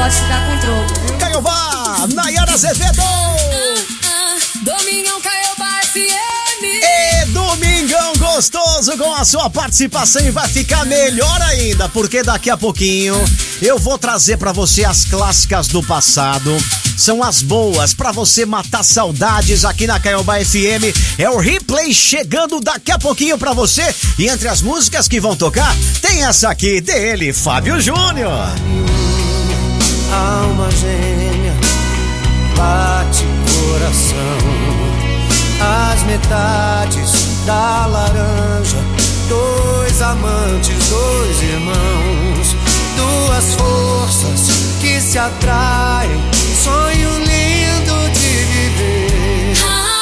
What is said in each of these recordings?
pode ficar com troco, viu? Caiobá, Nayara Azevedo. Domingão Caiobá FM. E domingão gostoso com a sua participação, e vai ficar melhor ainda, porque daqui a pouquinho eu vou trazer pra você as clássicas do passado. São as boas pra você matar saudades aqui na Caiobá FM. É o replay chegando daqui a pouquinho pra você. E entre as músicas que vão tocar, tem essa aqui dele, Fábio Júnior. Alma gêmea, bate coração. As metades da laranja, dois amantes, dois irmãos, duas forças que se atraem, sonho lindo de viver.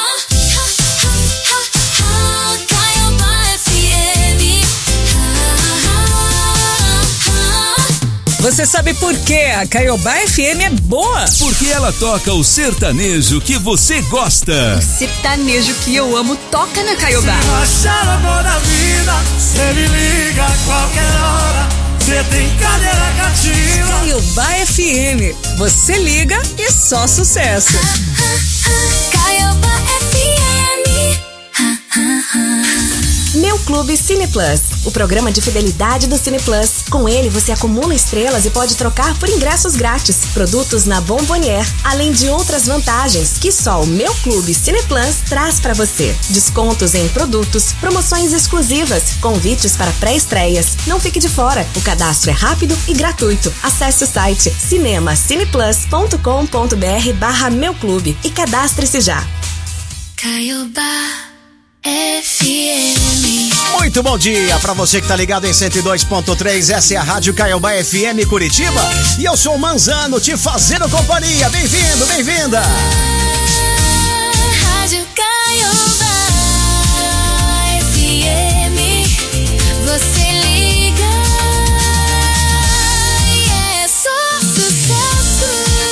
Caiobá FM. Você sabe por que a Caiobá FM é boa? Porque ela toca o sertanejo que você gosta. Sertanejo que eu amo toca na Caiobá. Se achar amor da vida, cê me liga a qualquer hora. Cê tem cadeira cativa. Caiobá FM. Você liga e só sucesso. Caiobá FM. Meu Clube Cine Plus, o programa de fidelidade do Cine Plus. Com ele você acumula estrelas e pode trocar por ingressos grátis, produtos na Bombonier, além de outras vantagens que só o Meu Clube Cine Plus traz pra você. Descontos em produtos, promoções exclusivas, convites para pré-estreias. Não fique de fora, o cadastro é rápido e gratuito. Acesse o site cinemacineplus.com.br/Meu Clube e cadastre-se já. Caiobá FM. Muito bom dia pra você que tá ligado em 102.3. Essa é a Rádio Caiobá FM Curitiba. E eu sou o Manzano, te fazendo companhia. Bem-vindo, bem-vinda. Rádio Caiobá FM. Você liga e é só sucesso.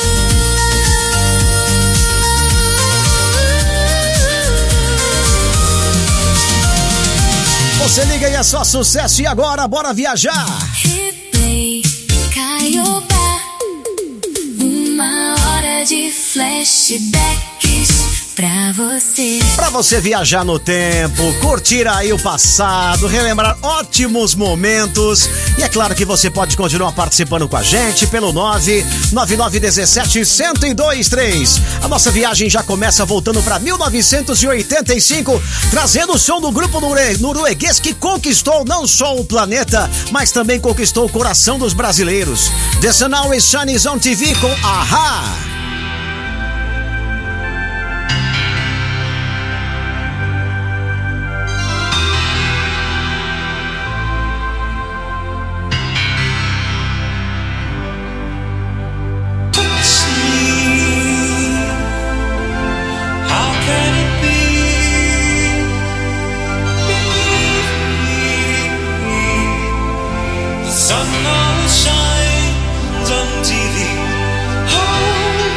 Você liga e é só sucesso. E agora, bora viajar. Replay Caiobá. Uma hora de flashbacks pra você. Pra você viajar no tempo, curtir aí o passado, relembrar ótimos momentos. E é claro que você pode continuar participando com a gente pelo 99917-1023. A nossa viagem já começa voltando pra 1985, trazendo o som do grupo norueguês que conquistou não só o planeta, mas também conquistou o coração dos brasileiros. The Sun Always Shines on TV com A-ha. Sun always shines on TV. Oh,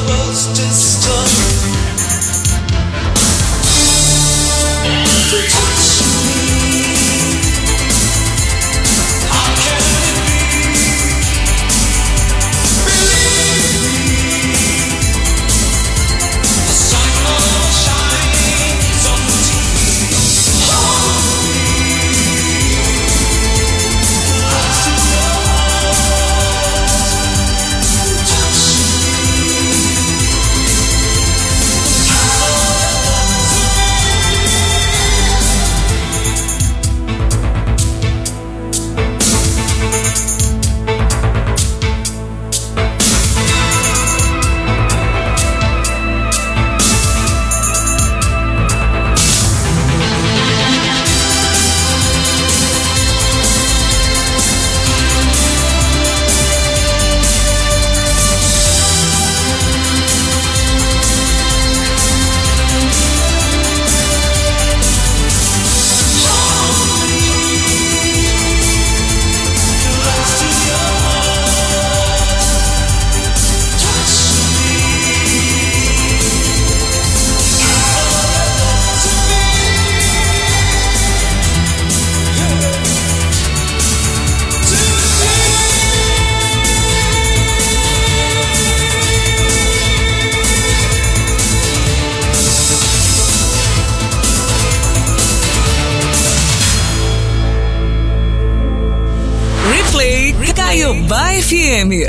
Caiobá FM.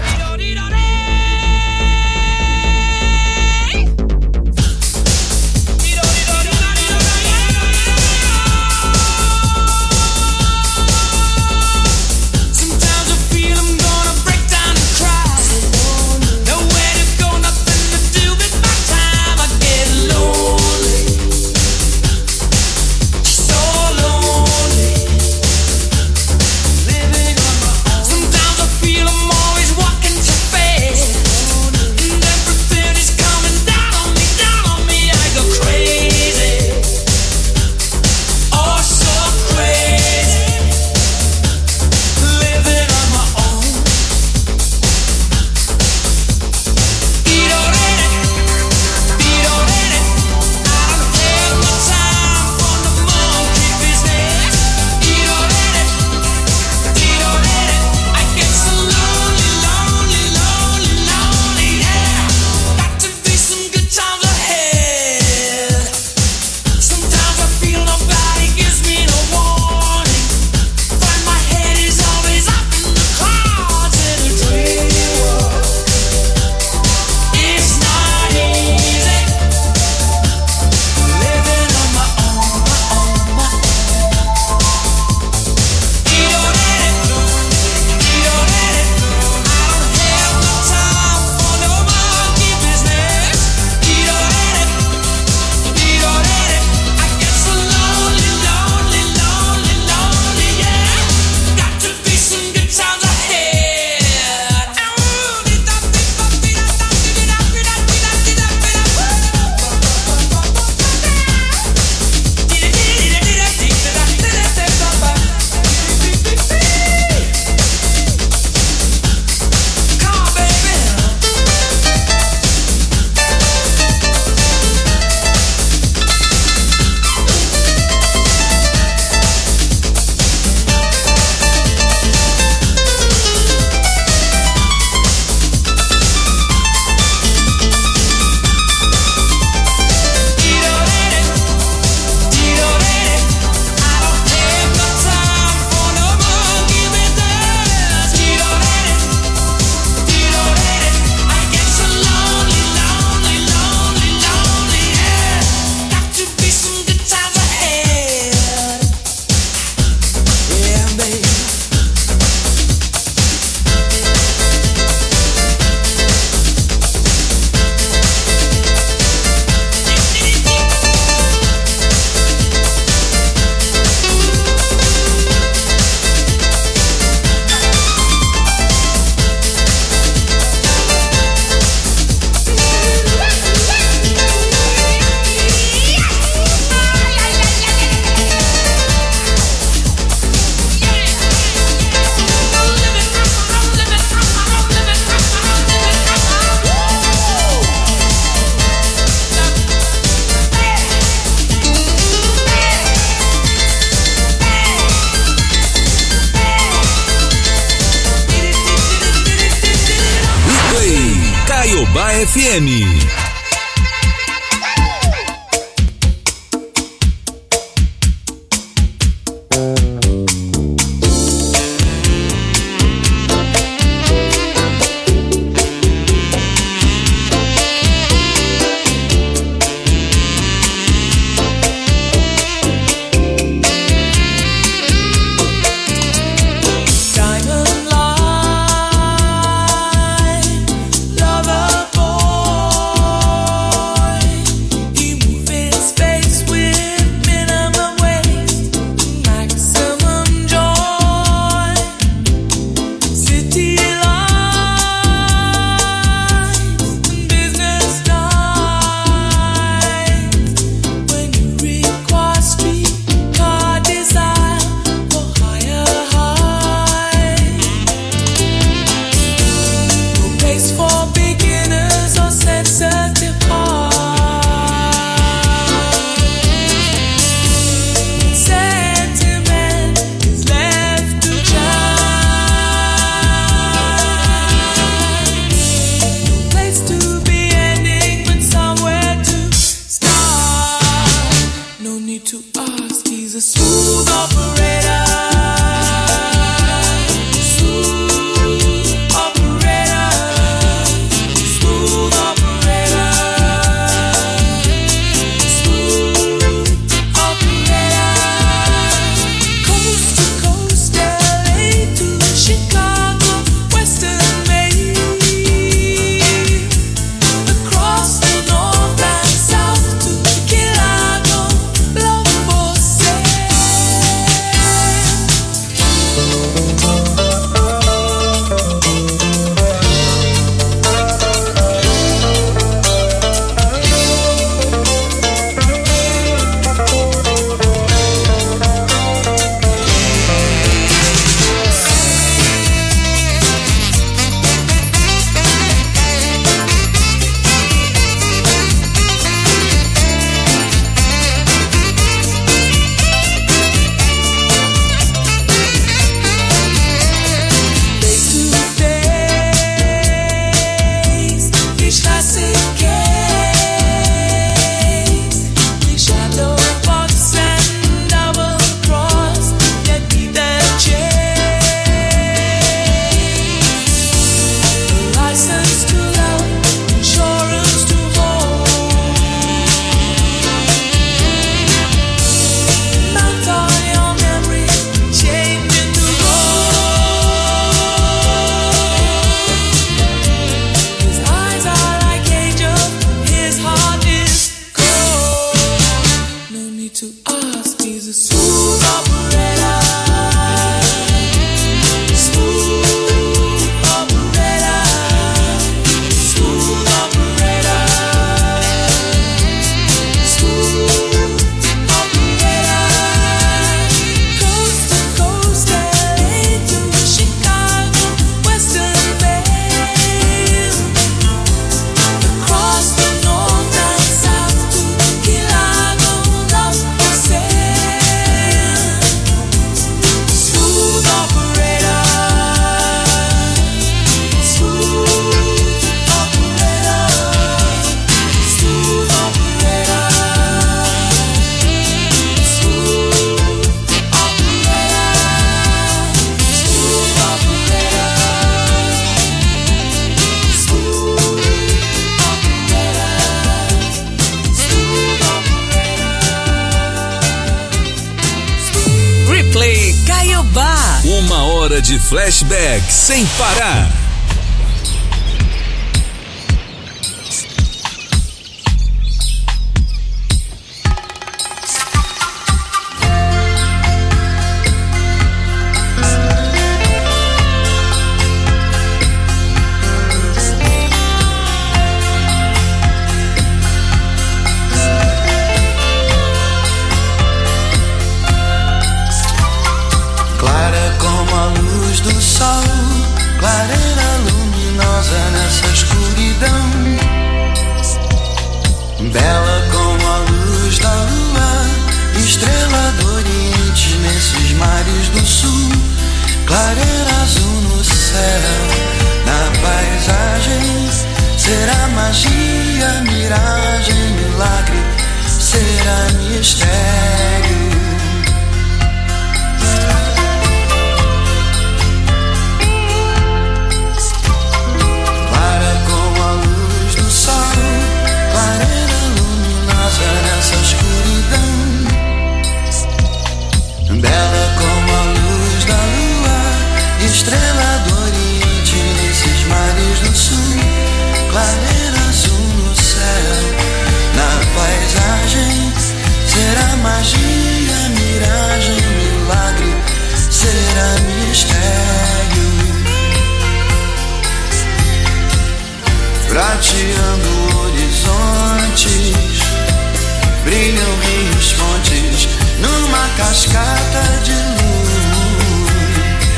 Sometimes I feel I'm always walking. FM. De flashback sem parar. Clareira luminosa nessa escuridão, bela como a luz da lua, estrela do Oriente nesses mares do sul. Clareira azul no céu, na paisagem, será magia, miragem, milagre, será mistério. Clara como a luz do sol, clareira luminosa nessa escuridão, bela como a luz da lua, estrela do oriente nesses mares do sul, clareira azul no céu, na paisagem, será magia, miragem, milagre, será mistério. Prateando horizontes, brilham rios, fontes, numa cascata de luz.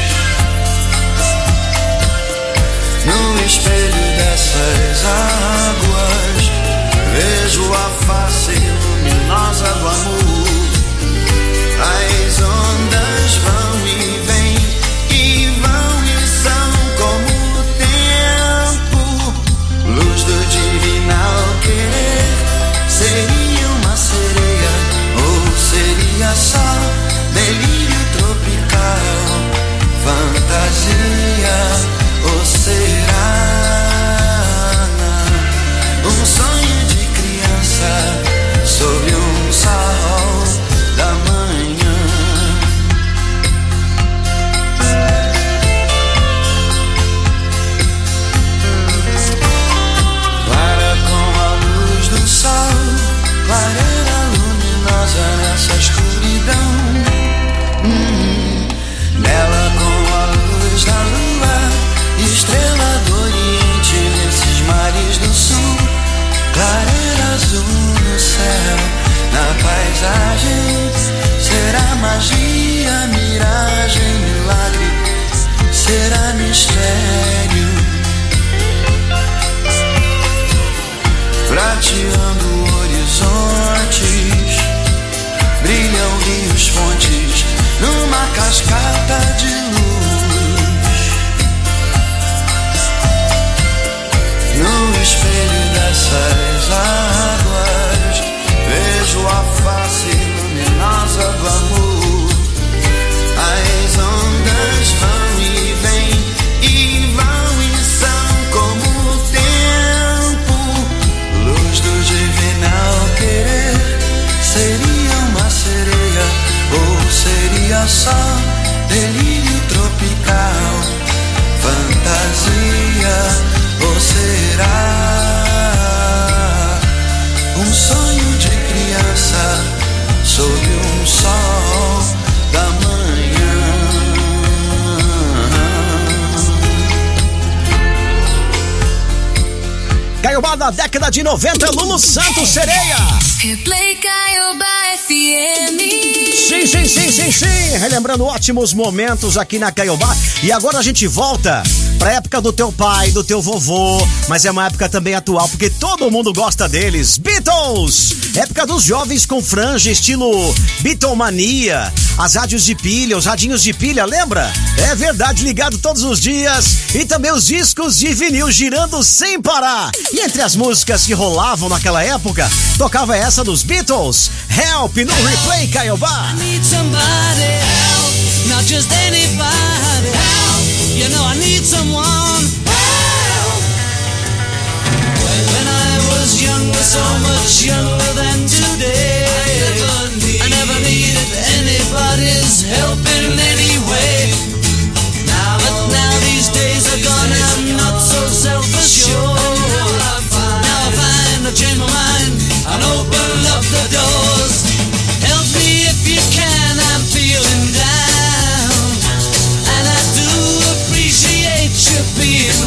No espelho dessas águas, vejo a face luminosa do amor. As ondas vão e vêm, e vão e são como o tempo. Luz do divinal querer, seria uma sereia ou seria só delírio tropical, fantasia ou será um sonho de criança sob um sol da manhã. Clara com a luz do sol, clareira luminosa nessa escuridão, bela com a luz da lua, estrela do oriente nesses mares do sul, clareira azul no céu, na paisagem, será magia, miragem, milagre, será mistério. Prateando horizontes, brilham rios, fontes, numa cascata de luz. No espelho dessas águas, vejo a face luminosa do amor. As ondas vão e vêm, e vão e são como o tempo. Luz do divinal querer, seria uma sereia ou seria só delírio tropical, fantasia ou será um sonho de criança sob um sol da manhã. Caiobá da década de 90, Lulu Santos, Sereia. Replay Caiobá FM. Sim. Relembrando ótimos momentos aqui na Caiobá. E agora a gente volta pra época do teu pai, do teu vovô, mas é uma época também atual, porque todo mundo gosta deles. Beatles! Época dos jovens com franja, estilo Beatlemania. As rádios de pilha, os radinhos de pilha, lembra? É verdade, ligado todos os dias. E também os discos de vinil girando sem parar. E entre as músicas que rolavam naquela época, tocava essa dos Beatles, Help, no Replay Caiobá. I need somebody help, not just anybody help. You know I need someone help. When I was younger, so much younger than today, I never needed anybody's help in any way. But now these days are gone and I'm not so self-assured. Now I find I've changed my mind and open up the doors. Help me if you can, I'm feeling down, and I do appreciate you being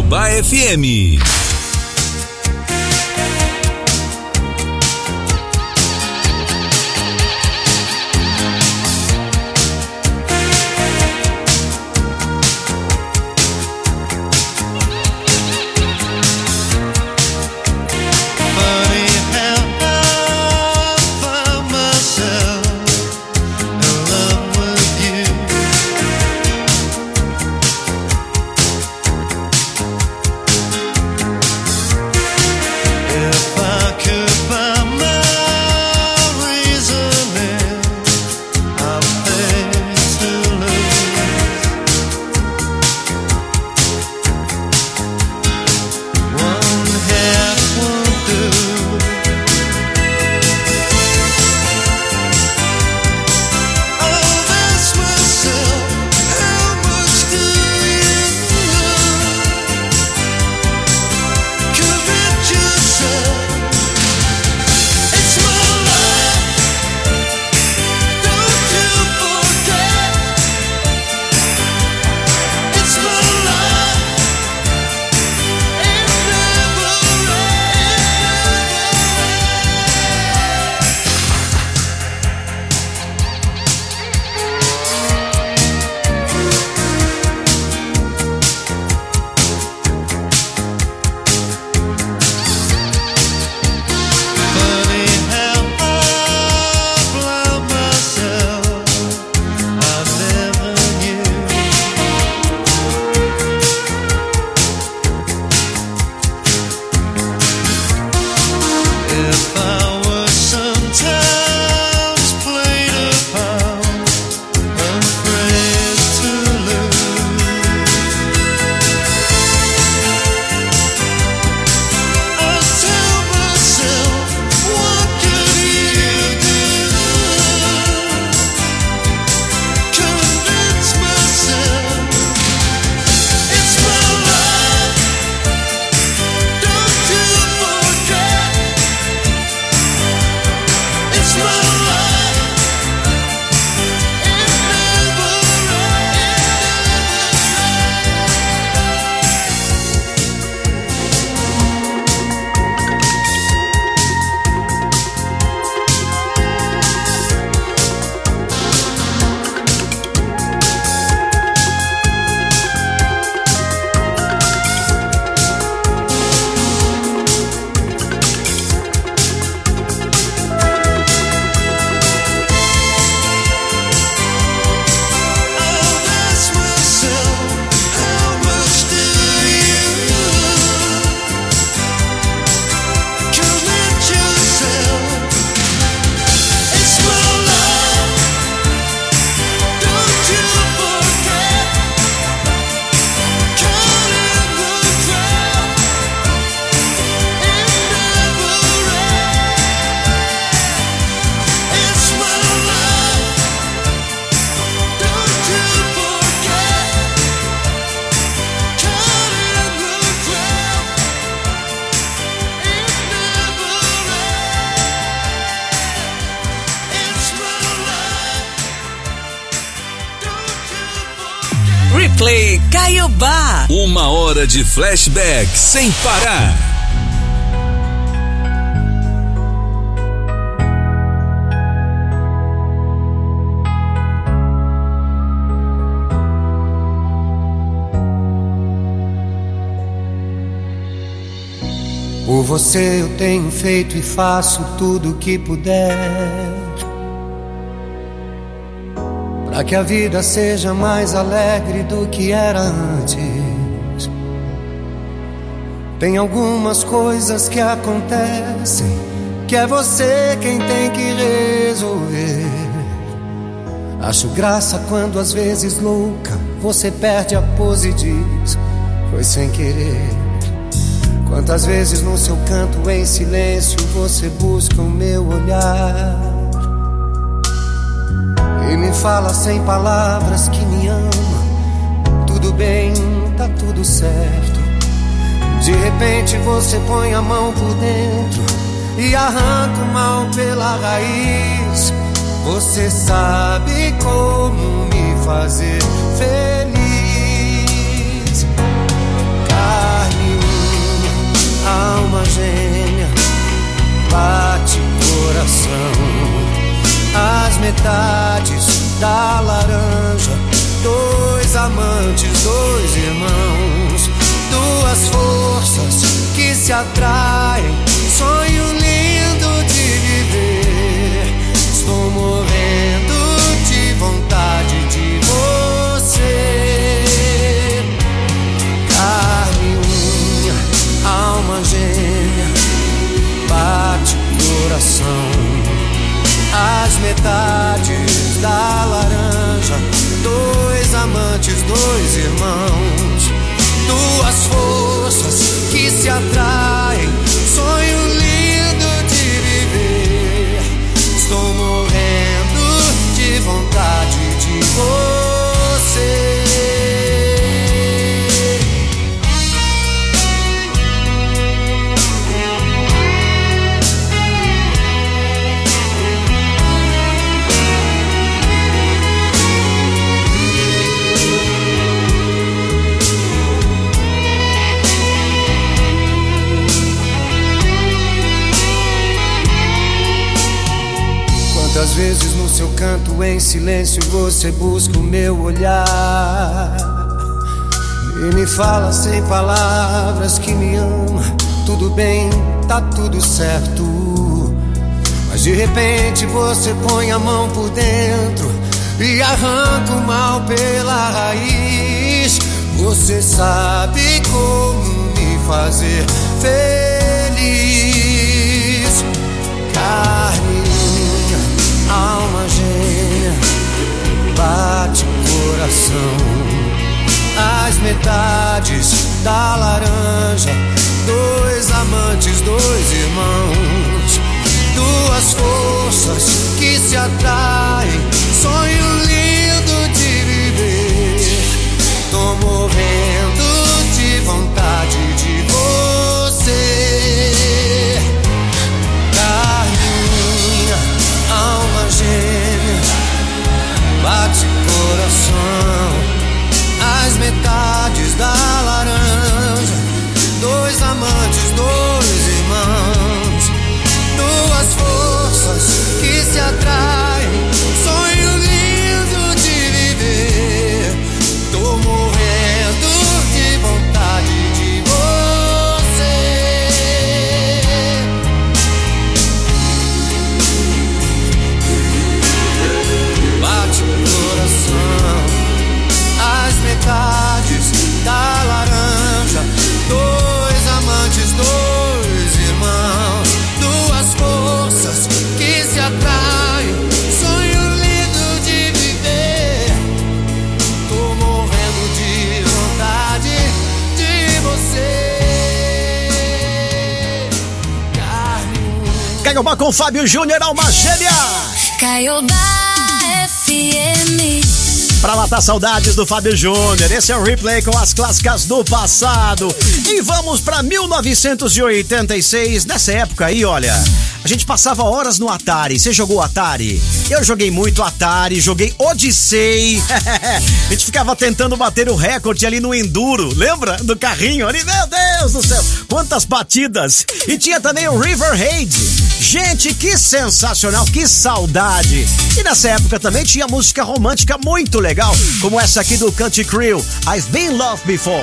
Caiobá FM. Replay Caiobá. 1 hora de flashback sem parar. Por você eu tenho feito e faço tudo o que puder, pra que a vida seja mais alegre do que era antes. Tem algumas coisas que acontecem que é você quem tem que resolver. Acho graça quando às vezes louca você perde a pose e diz: foi sem querer. Quantas vezes no seu canto em silêncio você busca o meu olhar e me fala sem palavras que me ama. Tudo bem, tá tudo certo. De repente você põe a mão por dentro e arranca o mal pela raiz. Você sabe como me fazer feliz. atraem. Sonho lindo de viver. Estou morrendo de vontade de você. Carne e unha, alma gêmea, bate o coração. As metades da laranja, dois amantes, dois irmãos, duas forças que se atraem. Sonho lindo de viver. Estou morrendo de vontade de você. Quantas vezes no seu canto em silêncio você busca o meu olhar e me fala sem palavras que me ama. Tudo bem, tá tudo certo. Mas de repente você põe a mão por dentro e arranca o mal pela raiz. Você sabe como me fazer feliz. Carne, alma gêmea, bate o coração. As metades da laranja, dois amantes, dois irmãos, duas forças que se atraem. Sonho lindo de viver. Tô morrendo de vontade de você. Carninha, alma gêmea, bate coração. As metades da laranja, dois amantes, dois irmãos, duas forças que se atraem. Sonho lindo de viver. Tô morrendo de vontade de você. Bate o coração. As metades da laranja, dois amantes, dois irmãos, duas forças que se atraem. Sonho lindo de viver. Tô morrendo de vontade de você. Caiobá com Fábio Júnior, alma gêmea. Caiobá FM. Pra matar saudades do Fábio Júnior, esse é o replay com as clássicas do passado. E vamos pra 1986. Nessa época aí, olha, a gente passava horas no Atari. Você jogou Atari? Eu joguei muito Atari, joguei Odyssey. A gente ficava tentando bater o recorde ali no Enduro, lembra? Do carrinho ali, meu Deus do céu, quantas batidas. E tinha também o River Raid. Gente, que sensacional, que saudade. E nessa época também tinha música romântica muito legal, como essa aqui do Country Crew, I've Been Loved Before.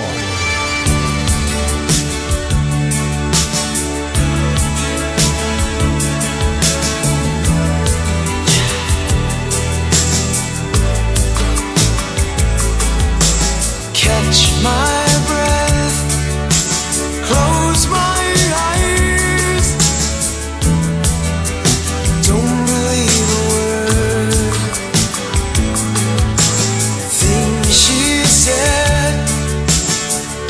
Catch my breath, close my eyes, don't believe a word, things she said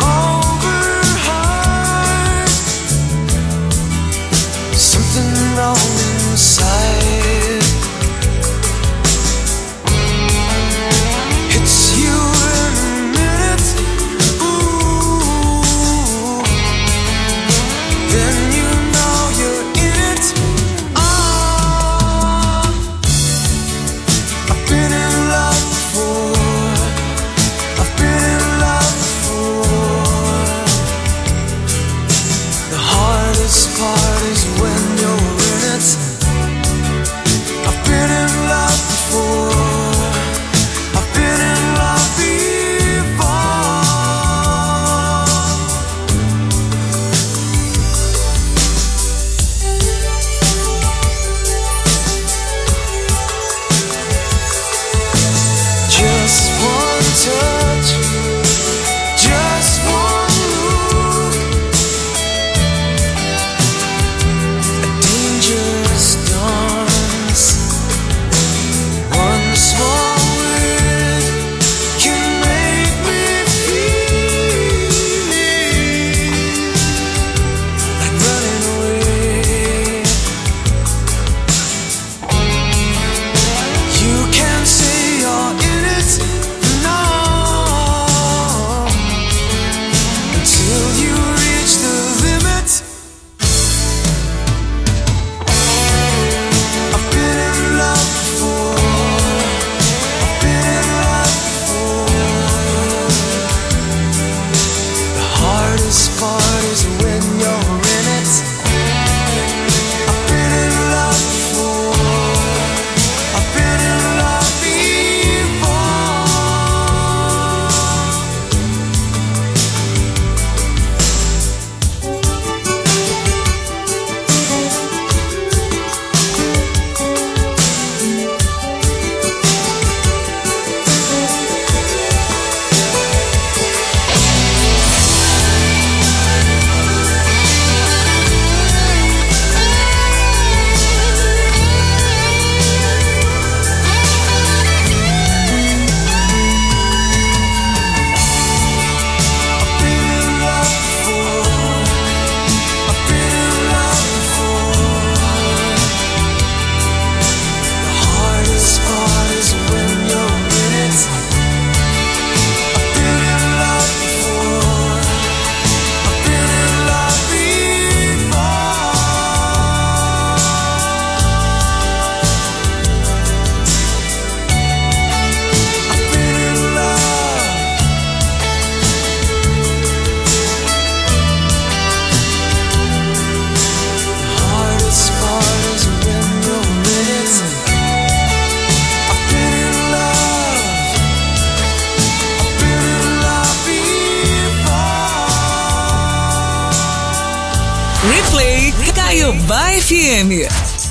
Replay Caiobá FM.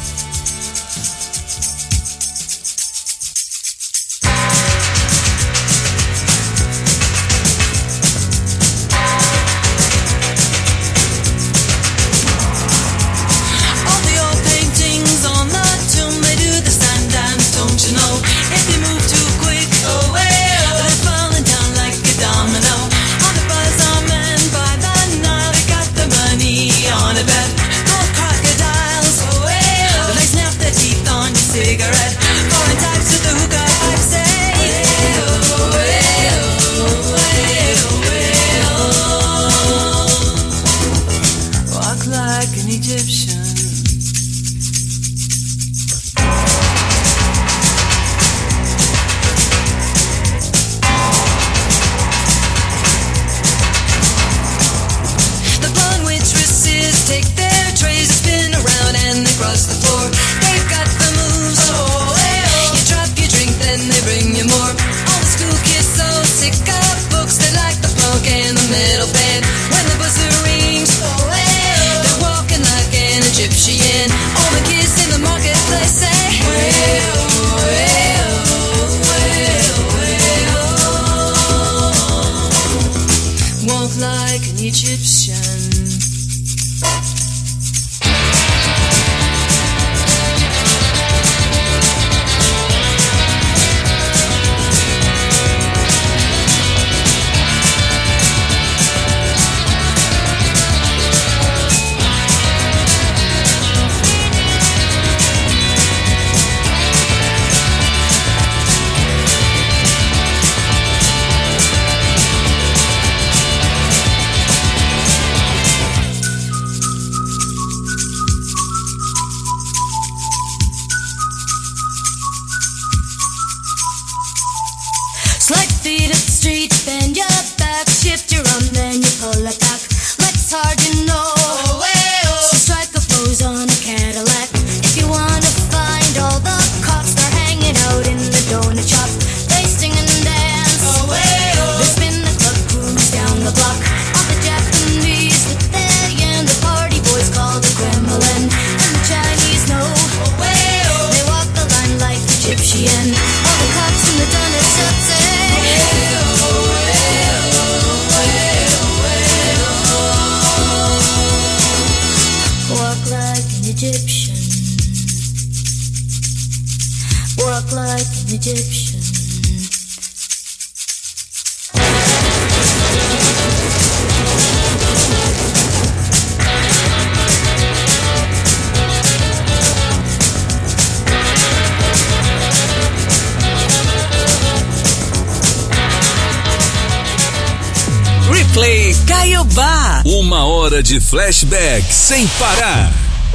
Replay Caiobá. 1 hora de flashback sem parar.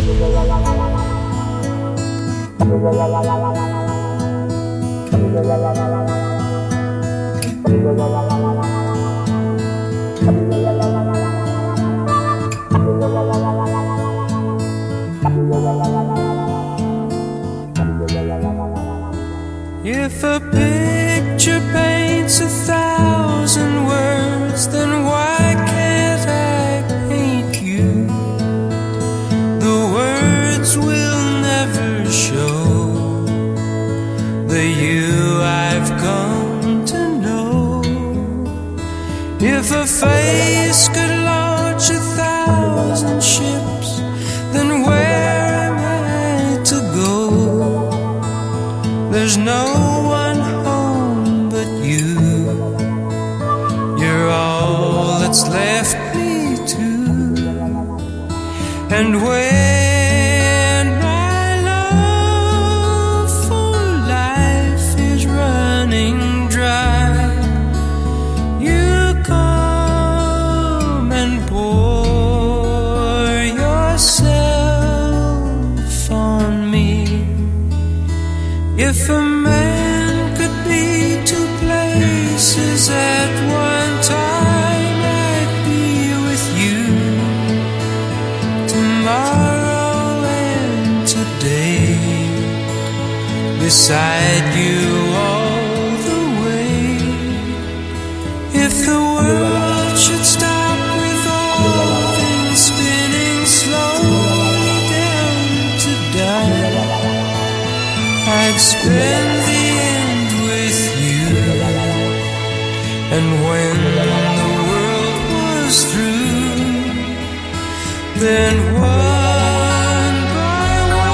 If a picture paints 1,000 words, then why can't I paint you? The words will never show the you I've come to know. If a face could launch 1,000 ships, then where am I to go? There's no one home but you. You're all that's left me to. And when my love for life is running dry, you come and pour yourself on me. If a man could be 2 places at one time, I'd be with you tomorrow and today, beside you all the way. If the world should stop with all things spinning slow, Then one by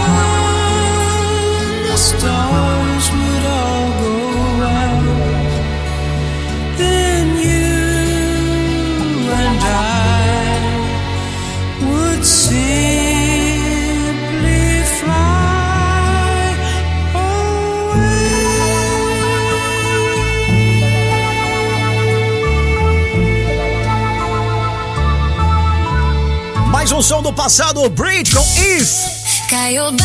one the stars would all go out. Then you and I would simply fly away. Mais um som do passado, Bridge com If. Caiobá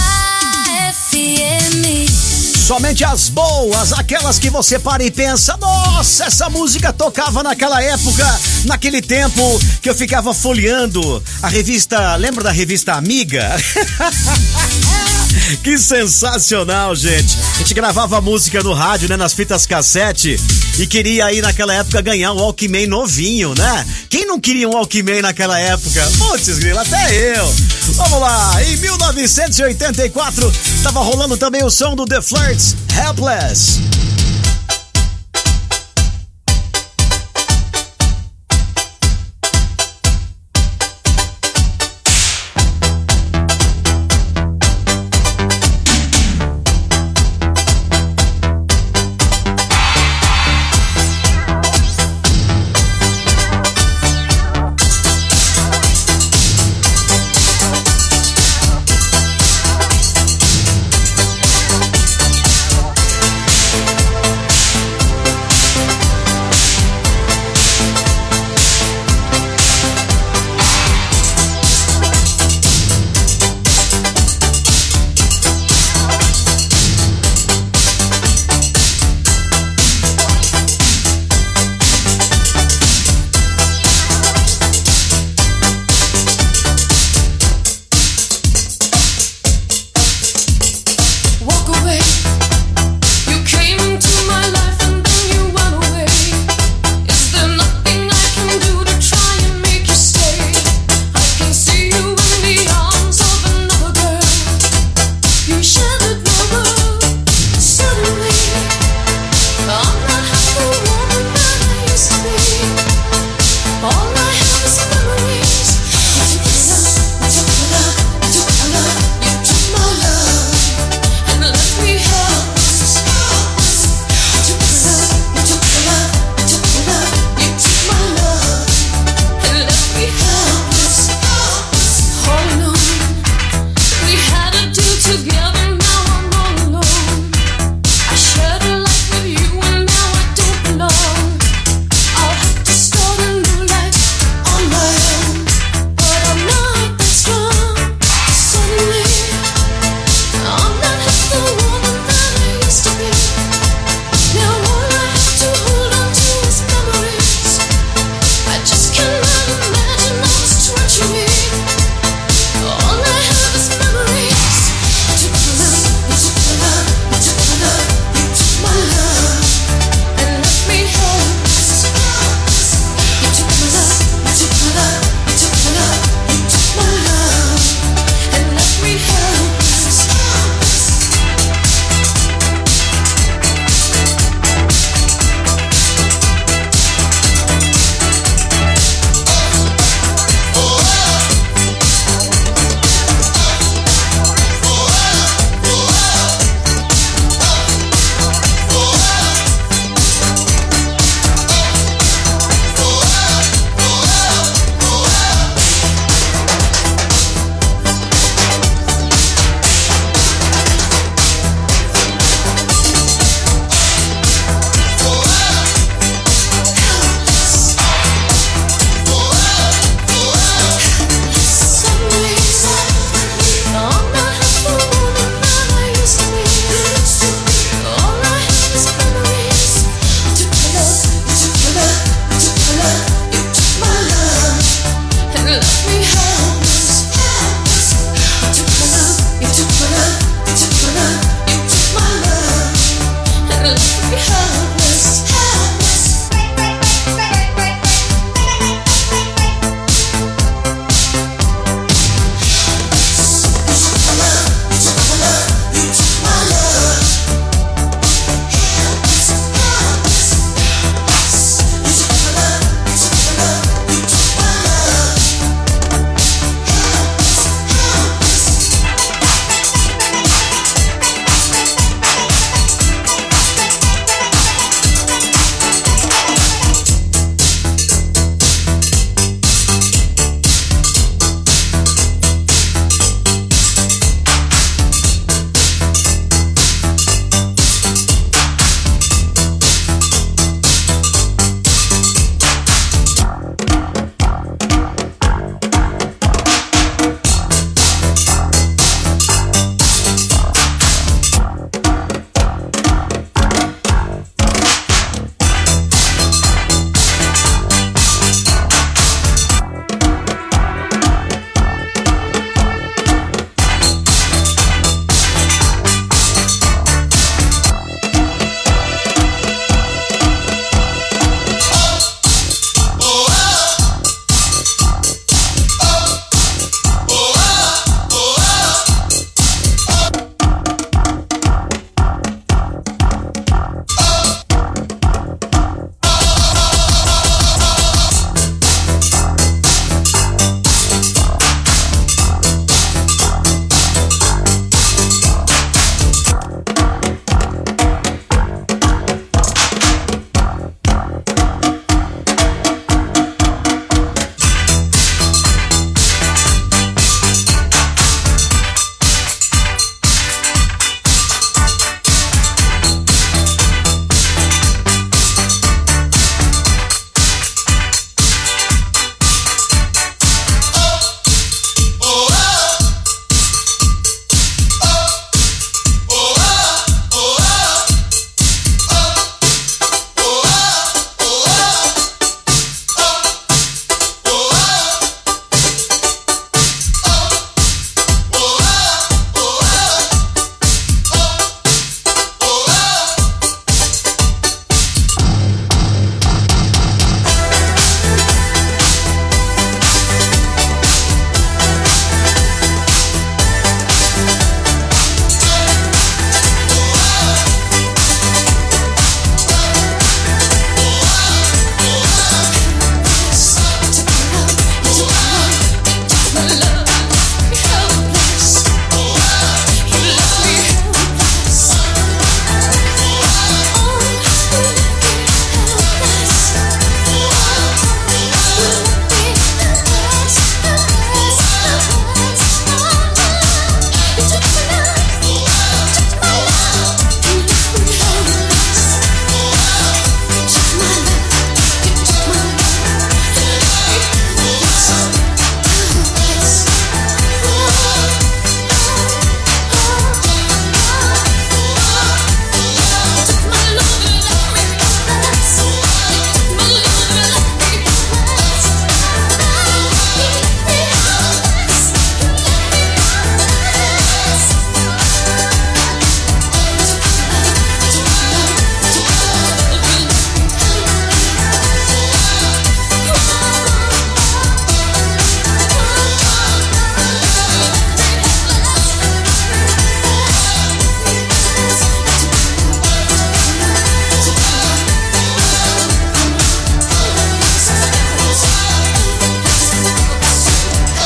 FM. Somente as boas, aquelas que você para e pensa, nossa, essa música tocava naquela época, naquele tempo que eu ficava folheando a revista, lembra da revista Amiga? Que sensacional, gente. A gente gravava música no rádio, né, nas fitas cassete, e queria aí naquela época ganhar um Walkman novinho, né? Quem não queria um Walkman naquela época? Putz, grila, até eu. Vamos lá, em 1984 tava rolando também o som do The Flirts, Helpless.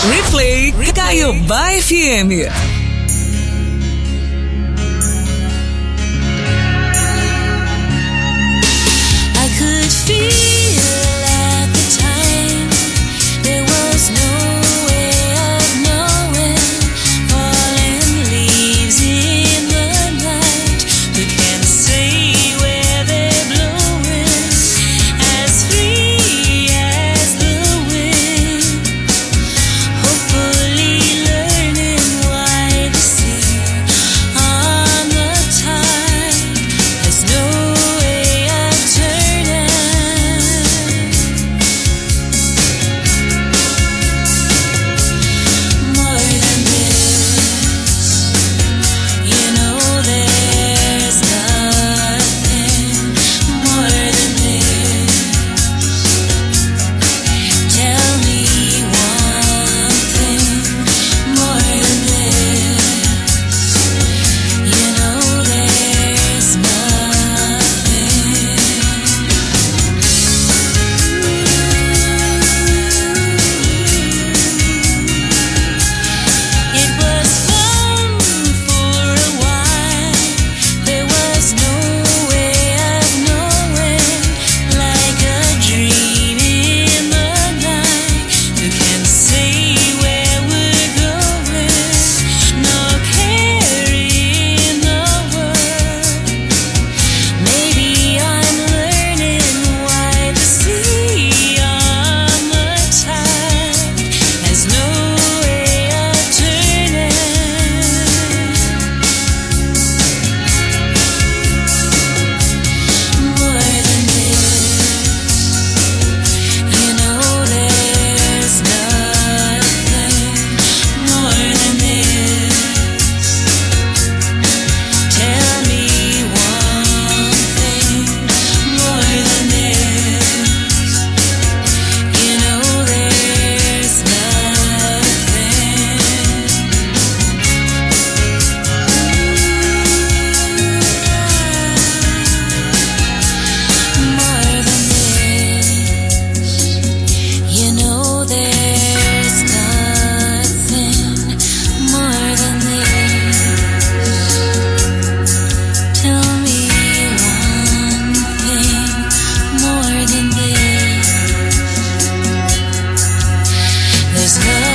Replay Caiobá FM. I could feel at the time there was no way of knowing. Falling leaves in the night, who can say where they're blowing? As free as the wind, hopefully learning why the sea on the tide has no way of turning. More than this, you know there's nothing more than this. Tell me one thing more than this. You know there's It was fun for a while. There was no way of knowing, like a dream in the night. Who can say where we're going? No care in the world. Maybe I'm learning why the sea on the tide has no way of turning. More than this, you know there's nothing more than this. Tell me one thing more than this. You know there's more than this. You know there's nothing more than this. Tell me one thing more than this. There's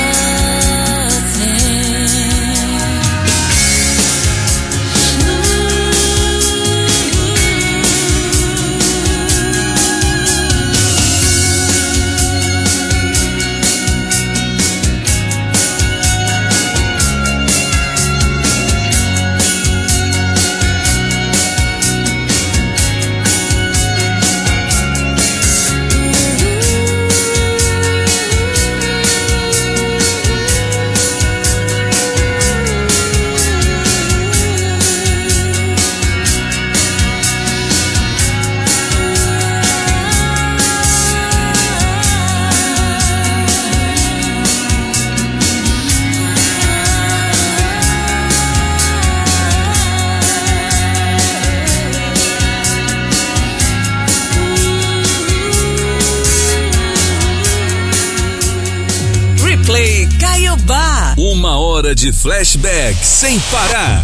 Replay Caiobá. 1 hora de flashback sem parar.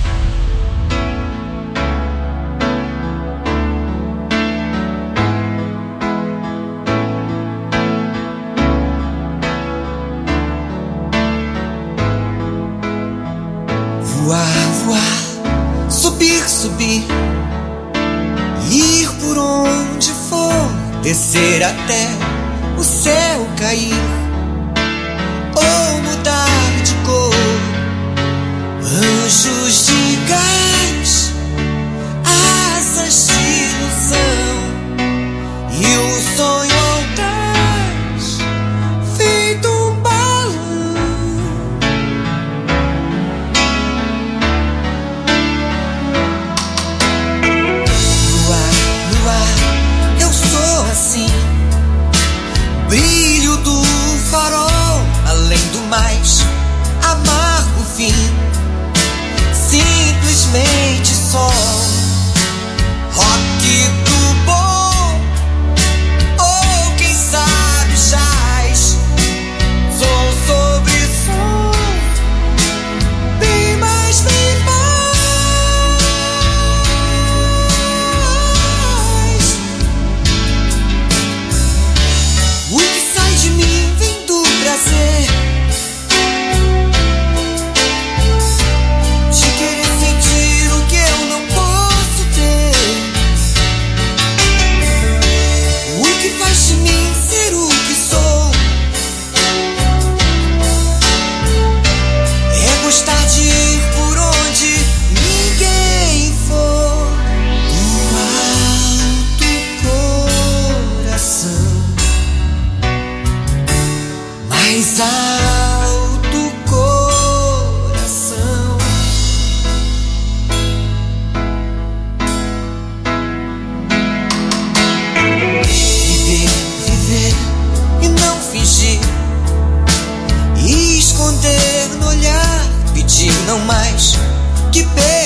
Voar, voar, subir, subir, ir por onde for, descer até o céu cair, ou mudar de cor. Anjos de gás, asas de ilusão, e o sonho audaz, feito um balão. No ar, eu sou assim, brilho do farol, além do mais, amargo fim, simplesmente sol, rock do bom, ou quem sabe jazz, som sobre mais alto, coração. Viver e não fingir, e esconder no olhar, pedir não mais que perca.